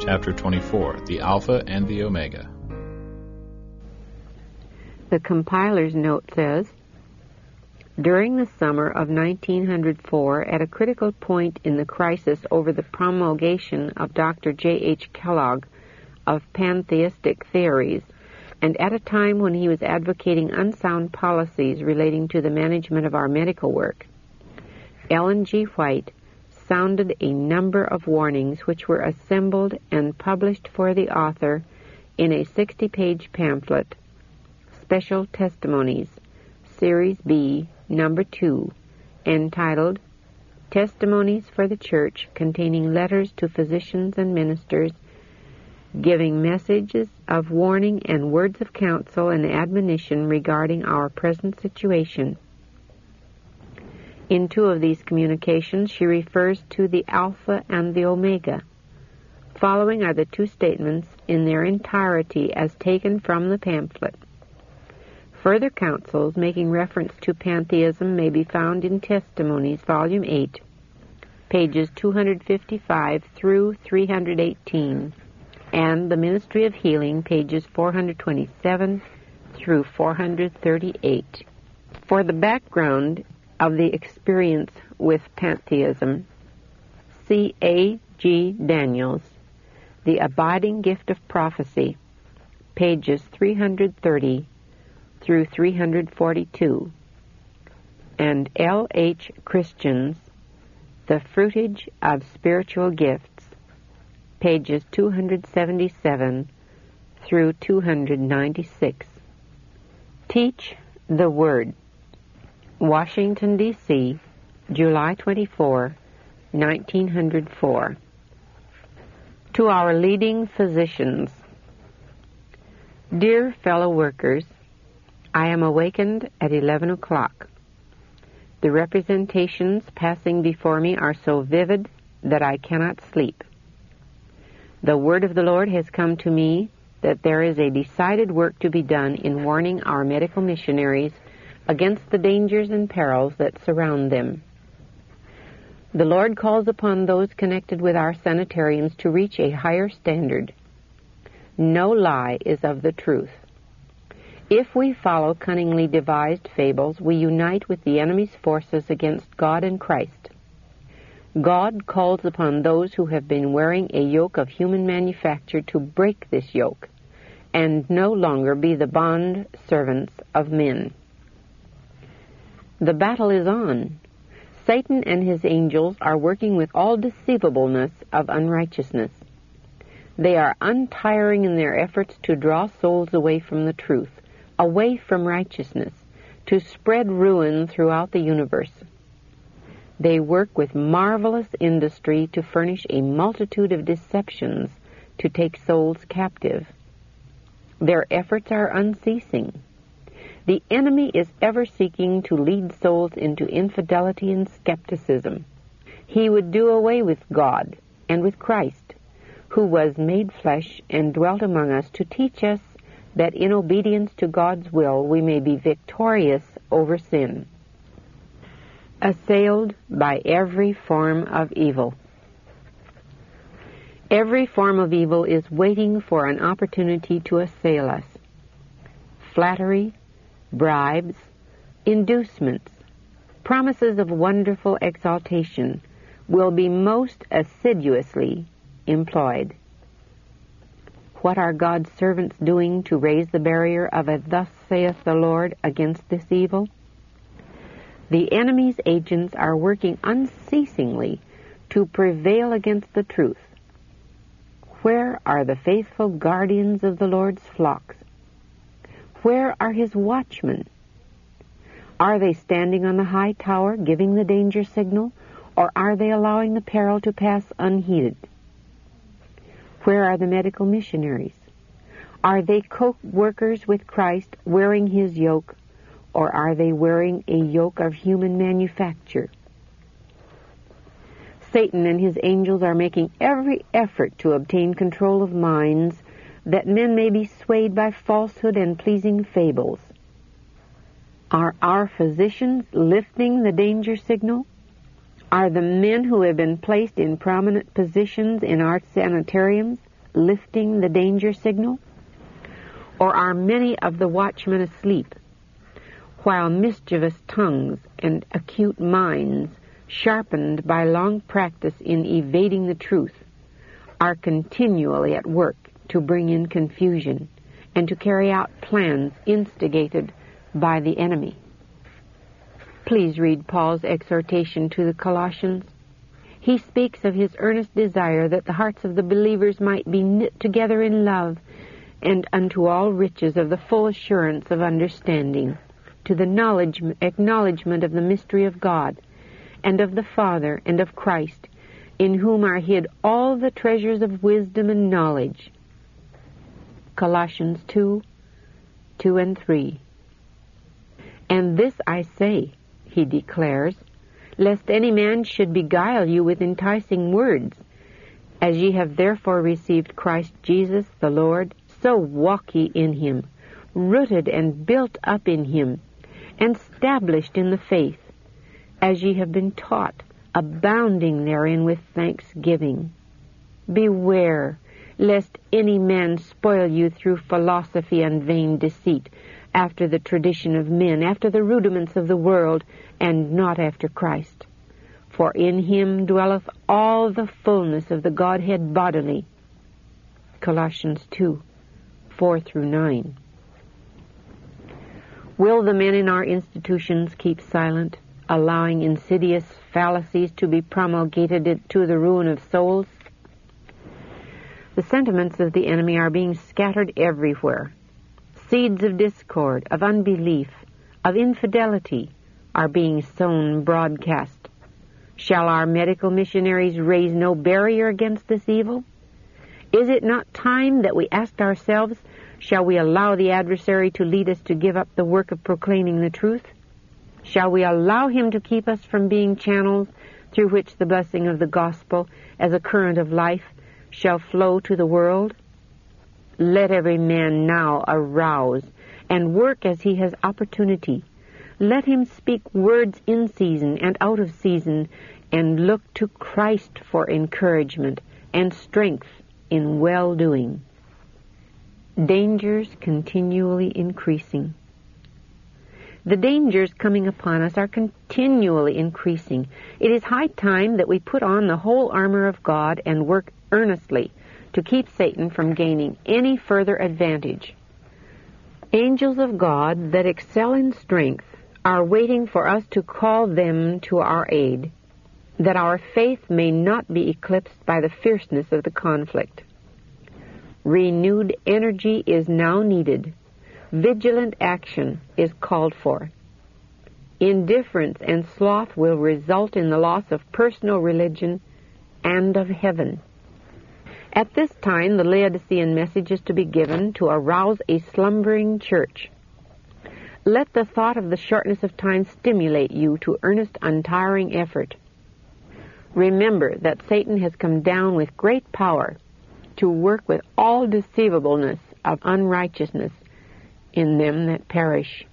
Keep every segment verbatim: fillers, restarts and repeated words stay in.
Chapter twenty-four, The Alpha and the Omega. The compiler's note says, during the summer of nineteen oh four, at a critical point in the crisis over the promulgation of Doctor J H Kellogg of pantheistic theories, and at a time when he was advocating unsound policies relating to the management of our medical work, Ellen G. White sounded a number of warnings which were assembled and published for the author in a sixty-page pamphlet, Special Testimonies, Series B, Number two, entitled Testimonies for the Church, containing letters to physicians and ministers, giving messages of warning and words of counsel and admonition regarding our present situation. In two of these communications, she refers to the Alpha and the Omega. Following are the two statements in their entirety as taken from the pamphlet. Further counsels making reference to pantheism may be found in Testimonies, Volume eight, pages two hundred fifty-five through three hundred eighteen, and The Ministry of Healing, pages four hundred twenty-seven through four hundred thirty-eight. For the background of the experience with pantheism, see A G Daniels, The Abiding Gift of Prophecy, pages three hundred thirty through three hundred forty-two, and L H Christians, The Fruitage of Spiritual Gifts, pages two hundred seventy-seven through two hundred ninety-six. Teach the Word. Washington, D C, July twenty-fourth, nineteen oh four. To our leading physicians. Dear fellow workers, I am awakened at eleven o'clock. The representations passing before me are so vivid that I cannot sleep. The word of the Lord has come to me that there is a decided work to be done in warning our medical missionaries against the dangers and perils that surround them. The Lord calls upon those connected with our sanitariums to reach a higher standard. No lie is of the truth. If we follow cunningly devised fables, we unite with the enemy's forces against God and Christ. God calls upon those who have been wearing a yoke of human manufacture to break this yoke and no longer be the bond servants of men. The battle is on. Satan and his angels are working with all deceivableness of unrighteousness. They are untiring in their efforts to draw souls away from the truth, away from righteousness, to spread ruin throughout the universe. They work with marvelous industry to furnish a multitude of deceptions to take souls captive. Their efforts are unceasing. The enemy is ever seeking to lead souls into infidelity and skepticism. He would do away with God and with Christ, who was made flesh and dwelt among us to teach us that in obedience to God's will we may be victorious over sin. Assailed by every form of evil. Every form of evil is waiting for an opportunity to assail us. Flattery, bribes, inducements, promises of wonderful exaltation will be most assiduously employed. What are God's servants doing to raise the barrier of a "Thus saith the Lord" against this evil? The enemy's agents are working unceasingly to prevail against the truth. Where are the faithful guardians of the Lord's flocks? Where are his watchmen? Are they standing on the high tower giving the danger signal, or are they allowing the peril to pass unheeded? Where are the medical missionaries? Are they co-workers with Christ wearing his yoke, or are they wearing a yoke of human manufacture? Satan and his angels are making every effort to obtain control of minds that men may be swayed by falsehood and pleasing fables. Are our physicians lifting the danger signal? Are the men who have been placed in prominent positions in our sanitariums lifting the danger signal? Or are many of the watchmen asleep, while mischievous tongues and acute minds, sharpened by long practice in evading the truth, are continually at work to bring in confusion and to carry out plans instigated by the enemy? Please read Paul's exhortation to the Colossians. He speaks of his earnest desire that the hearts of the believers might be knit together in love, and unto all riches of the full assurance of understanding, to the knowledge, acknowledgement of the mystery of God, and of the Father, and of Christ, in whom are hid all the treasures of wisdom and knowledge. Colossians two, two and three. And this I say, he declares, lest any man should beguile you with enticing words. As ye have therefore received Christ Jesus the Lord, so walk ye in him, rooted and built up in him, and established in the faith, as ye have been taught, abounding therein with thanksgiving. Beware, lest any man spoil you through philosophy and vain deceit, after the tradition of men, after the rudiments of the world, and not after Christ. For in him dwelleth all the fullness of the Godhead bodily. Colossians two, four through nine. Will the men in our institutions keep silent, allowing insidious fallacies to be promulgated to the ruin of souls? The sentiments of the enemy are being scattered everywhere. Seeds of discord, of unbelief, of infidelity are being sown broadcast. Shall our medical missionaries raise no barrier against this evil? Is it not time that we asked ourselves, shall we allow the adversary to lead us to give up the work of proclaiming the truth? Shall we allow him to keep us from being channels through which the blessing of the gospel, as a current of life, shall flow to the world? Let every man now arouse and work as he has opportunity. Let him speak words in season and out of season, and look to Christ for encouragement and strength in well-doing. Dangers continually increasing. The dangers coming upon us are continually increasing. It is high time that we put on the whole armor of God and work earnestly to keep Satan from gaining any further advantage. Angels of God that excel in strength are waiting for us to call them to our aid, that our faith may not be eclipsed by the fierceness of the conflict. Renewed energy is now needed. Vigilant action is called for. Indifference and sloth will result in the loss of personal religion and of heaven. At this time, the Laodicean message is to be given to arouse a slumbering church. Let the thought of the shortness of time stimulate you to earnest, untiring effort. Remember that Satan has come down with great power to work with all deceivableness of unrighteousness in them that perish.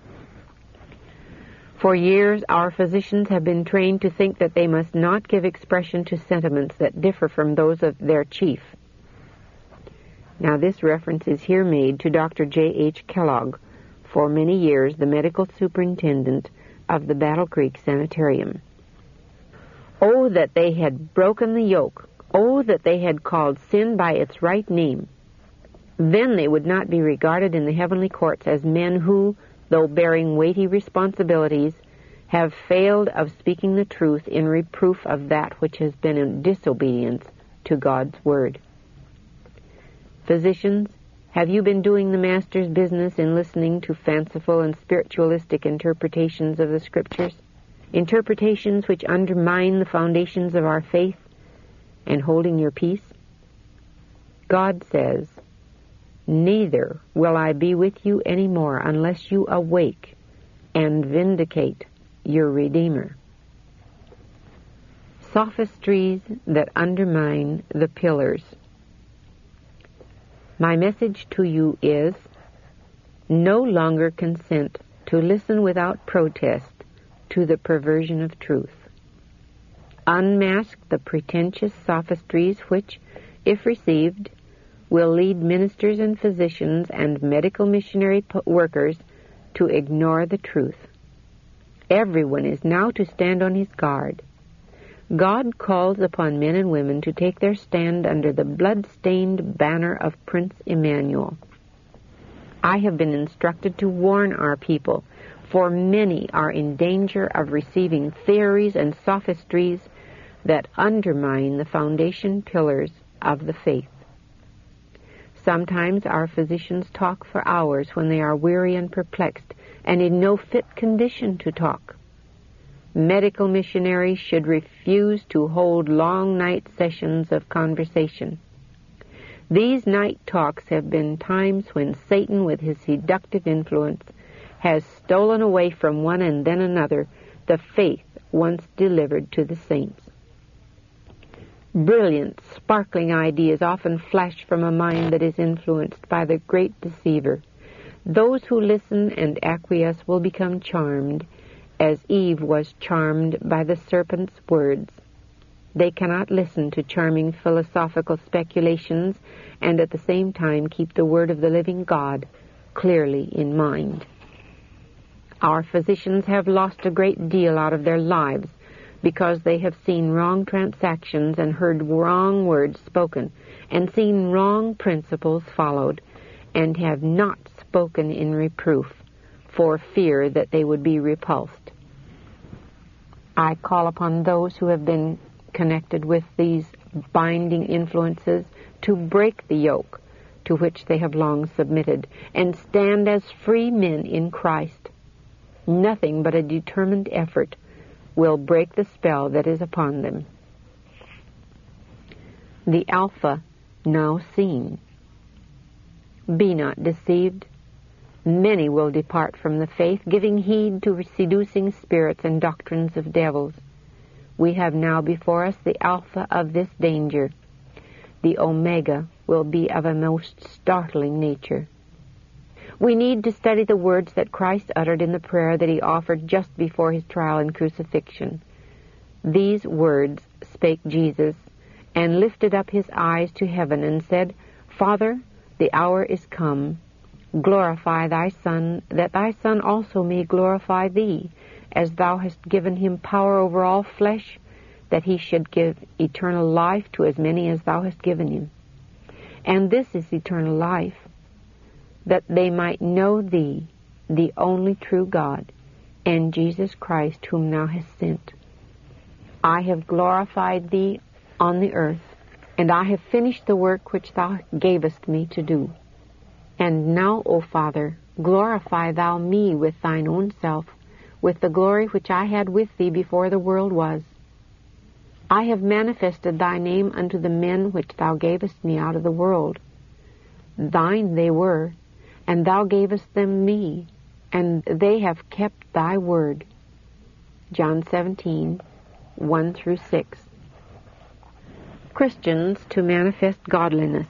For years, our physicians have been trained to think that they must not give expression to sentiments that differ from those of their chief. Now, this reference is here made to Doctor J H Kellogg, for many years the medical superintendent of the Battle Creek Sanitarium. Oh, that they had broken the yoke. Oh, that they had called sin by its right name. Then they would not be regarded in the heavenly courts as men who, though bearing weighty responsibilities, have failed of speaking the truth in reproof of that which has been in disobedience to God's word. Physicians, have you been doing the Master's business in listening to fanciful and spiritualistic interpretations of the Scriptures? Interpretations which undermine the foundations of our faith, and holding your peace? God says, "Neither will I be with you any more unless you awake and vindicate your Redeemer." Sophistries that undermine the pillars. My message to you is, no longer consent to listen without protest to the perversion of truth. Unmask the pretentious sophistries which, if received, will lead ministers and physicians and medical missionary workers to ignore the truth. Everyone is now to stand on his guard. God calls upon men and women to take their stand under the blood-stained banner of Prince Emmanuel. I have been instructed to warn our people, for many are in danger of receiving theories and sophistries that undermine the foundation pillars of the faith. Sometimes our physicians talk for hours when they are weary and perplexed and in no fit condition to talk. Medical missionaries should refuse to hold long night sessions of conversation. These night talks have been times when Satan, with his seductive influence, has stolen away from one and then another the faith once delivered to the saints. Brilliant, sparkling ideas often flash from a mind that is influenced by the great deceiver. Those who listen and acquiesce will become charmed, as Eve was charmed by the serpent's words. They cannot listen to charming philosophical speculations and at the same time keep the word of the living God clearly in mind. Our physicians have lost a great deal out of their lives because they have seen wrong transactions and heard wrong words spoken and seen wrong principles followed, and have not spoken in reproof for fear that they would be repulsed. I call upon those who have been connected with these binding influences to break the yoke to which they have long submitted and stand as free men in Christ. Nothing but a determined effort will break the spell that is upon them. The Alpha now seen. Be not deceived. Many will depart from the faith, giving heed to seducing spirits and doctrines of devils. We have now before us the Alpha of this danger. The Omega will be of a most startling nature. We need to study the words that Christ uttered in the prayer that he offered just before his trial and crucifixion. These words spake Jesus, and lifted up his eyes to heaven, and said, Father, the hour is come. Glorify thy Son, that thy Son also may glorify thee, as thou hast given him power over all flesh, that he should give eternal life to as many as thou hast given him. And this is eternal life, that they might know thee, the only true God, and Jesus Christ, whom thou hast sent. I have glorified thee on the earth, and I have finished the work which thou gavest me to do. And now, O Father, glorify thou me with thine own self, with the glory which I had with thee before the world was. I have manifested thy name unto the men which thou gavest me out of the world. Thine they were, and thou gavest them me, and they have kept thy word. John seventeen, one through six. Christians to manifest godliness.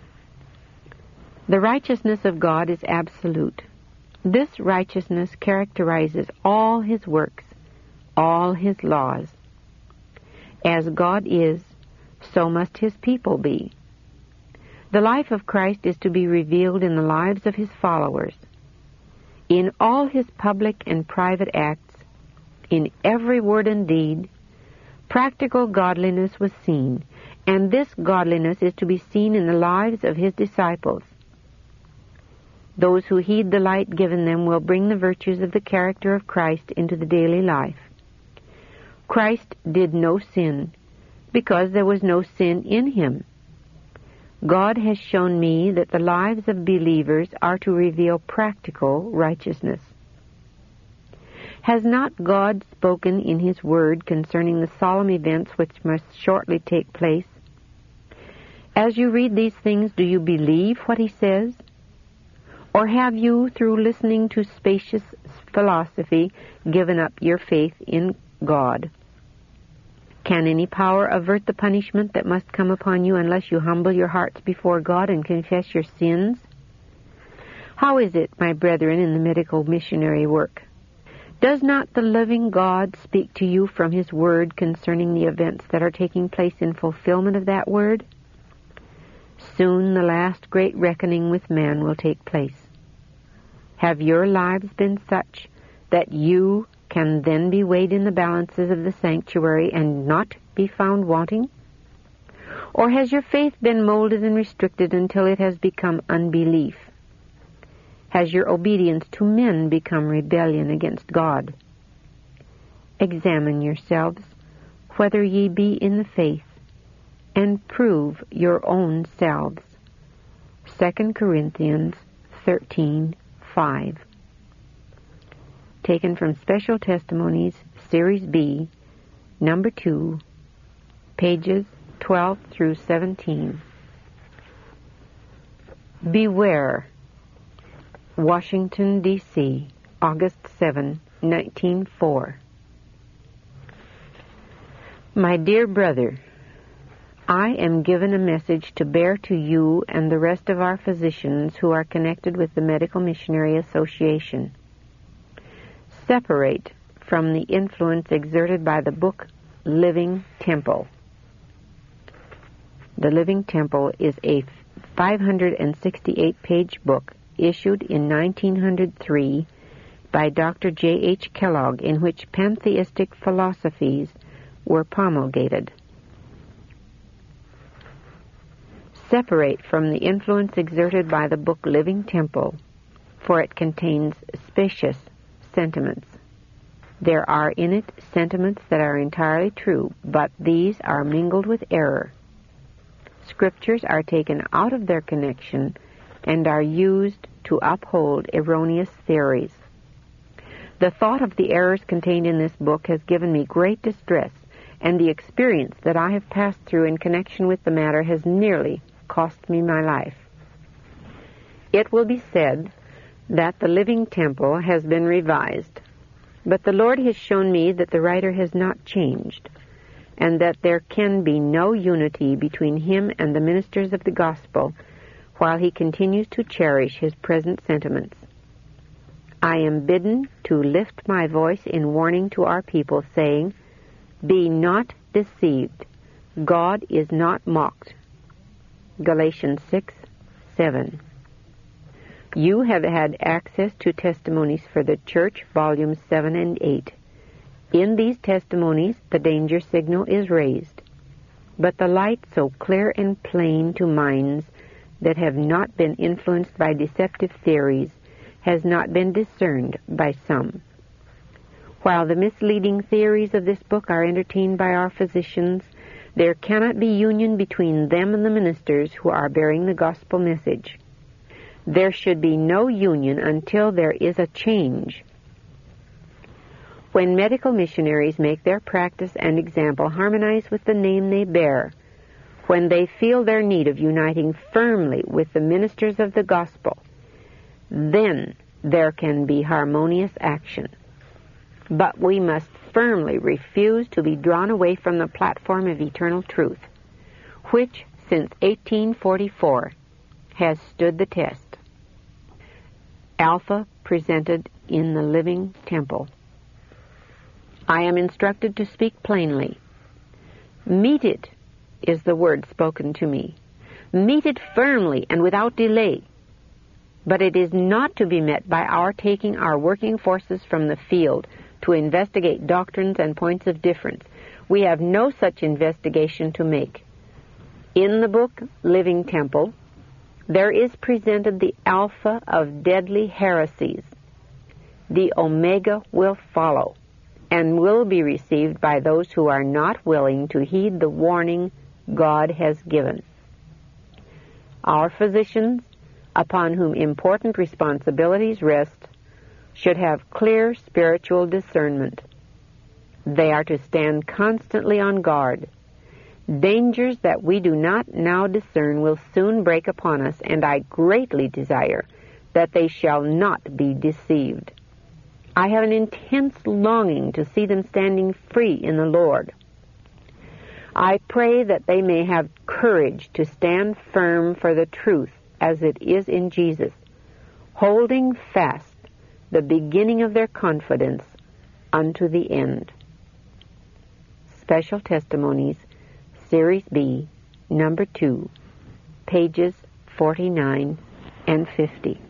The righteousness of God is absolute. This righteousness characterizes all his works, all his laws. As God is, so must his people be. The life of Christ is to be revealed in the lives of his followers. In all his public and private acts, in every word and deed, practical godliness was seen, and this godliness is to be seen in the lives of his disciples. Those who heed the light given them will bring the virtues of the character of Christ into the daily life. Christ did no sin, because there was no sin in him. God has shown me that the lives of believers are to reveal practical righteousness. Has not God spoken in his word concerning the solemn events which must shortly take place? As you read these things, do you believe what he says? Or have you, through listening to spacious philosophy, given up your faith in God? Can any power avert the punishment that must come upon you unless you humble your hearts before God and confess your sins? How is it, my brethren, in the medical missionary work? Does not the living God speak to you from his word concerning the events that are taking place in fulfillment of that word? Soon the last great reckoning with man will take place. Have your lives been such that you can then be weighed in the balances of the sanctuary and not be found wanting? Or has your faith been molded and restricted until it has become unbelief? Has your obedience to men become rebellion against God? Examine yourselves, whether ye be in the faith, and prove your own selves. Second Corinthians thirteen five. Taken from Special Testimonies, Series B, Number two, pages twelve through seventeen. Beware. Washington, D C, August seventh, nineteen oh four. My dear brother, I am given a message to bear to you and the rest of our physicians who are connected with the Medical Missionary Association. Separate from the influence exerted by the book Living Temple. The Living Temple is a five hundred sixty-eight page book issued in nineteen oh three by Doctor J H Kellogg, in which pantheistic philosophies were promulgated. Separate from the influence exerted by the book Living Temple, for it contains spacious sentiments. There are in it sentiments that are entirely true, but these are mingled with error. Scriptures are taken out of their connection and are used to uphold erroneous theories. The thought of the errors contained in this book has given me great distress, and the experience that I have passed through in connection with the matter has nearly cost me my life. It will be said that the Living Temple has been revised, but the Lord has shown me that the writer has not changed, and that there can be no unity between him and the ministers of the gospel while he continues to cherish his present sentiments. I am bidden to lift my voice in warning to our people, saying, Be not deceived. God is not mocked. Galatians six seven. You have had access to Testimonies for the Church, volumes seven and eight. In these testimonies, the danger signal is raised, but the light so clear and plain to minds that have not been influenced by deceptive theories has not been discerned by some. While the misleading theories of this book are entertained by our physicians, there cannot be union between them and the ministers who are bearing the gospel message. There should be no union until there is a change. When medical missionaries make their practice and example harmonize with the name they bear, when they feel their need of uniting firmly with the ministers of the gospel, then there can be harmonious action. But we must firmly refuse to be drawn away from the platform of eternal truth, which, since eighteen forty-four, has stood the test. Alpha presented in the Living Temple. I am instructed to speak plainly. Meet it is the word spoken to me. Meet it firmly and without delay. But it is not to be met by our taking our working forces from the field to investigate doctrines and points of difference. We have no such investigation to make. In the book Living Temple, there is presented the alpha of deadly heresies. The omega will follow, and will be received by those who are not willing to heed the warning God has given. Our physicians, upon whom important responsibilities rest, should have clear spiritual discernment. They are to stand constantly on guard. Dangers that we do not now discern will soon break upon us, and I greatly desire that they shall not be deceived. I have an intense longing to see them standing free in the Lord. I pray that they may have courage to stand firm for the truth as it is in Jesus, holding fast the beginning of their confidence unto the end. Special Testimonies, Series B, Number two, pages forty-nine and fifty.